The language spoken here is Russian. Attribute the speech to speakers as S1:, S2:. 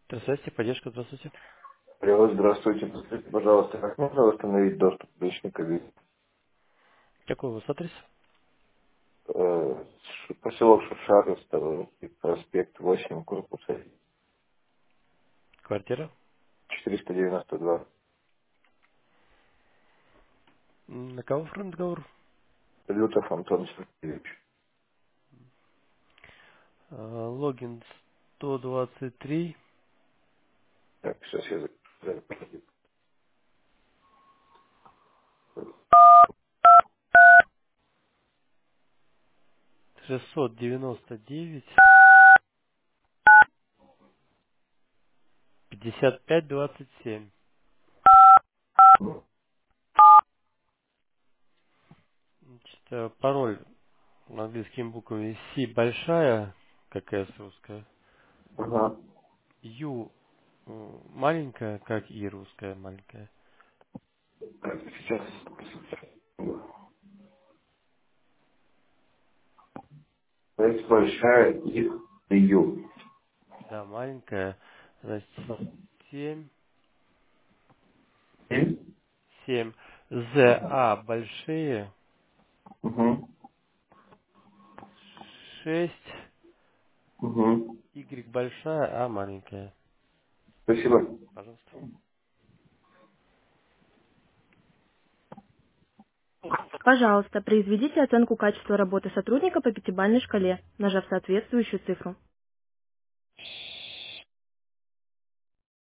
S1: Здравствуйте, поддержка, здравствуйте.
S2: Алло, здравствуйте. Подскажите, пожалуйста, как можно восстановить доступ к личной кабине?
S1: Какой у вас адрес?
S2: Поселок Шушаров, проспект 8, корпус
S1: Квартира?
S2: 492.
S1: На кого оформлен договор?
S2: Лютов Антон Сергеевич.
S1: Логин 123
S2: Так, сейчас я запишу.
S1: 699 55 27. Значит, пароль английскими буквами C большая, как S русская,
S2: Ага.
S1: U маленькая, как И русская маленькая.
S2: Так, сейчас. S большая и Ю.
S1: Да, маленькая. Значит, 7
S2: И?
S1: 7 ZA большие,
S2: Угу.
S1: 6
S2: Угу.
S1: Y большая, А маленькая.
S2: Спасибо.
S1: Пожалуйста.
S3: Пожалуйста, произведите оценку качества работы сотрудника по пятибалльной шкале, нажав соответствующую цифру.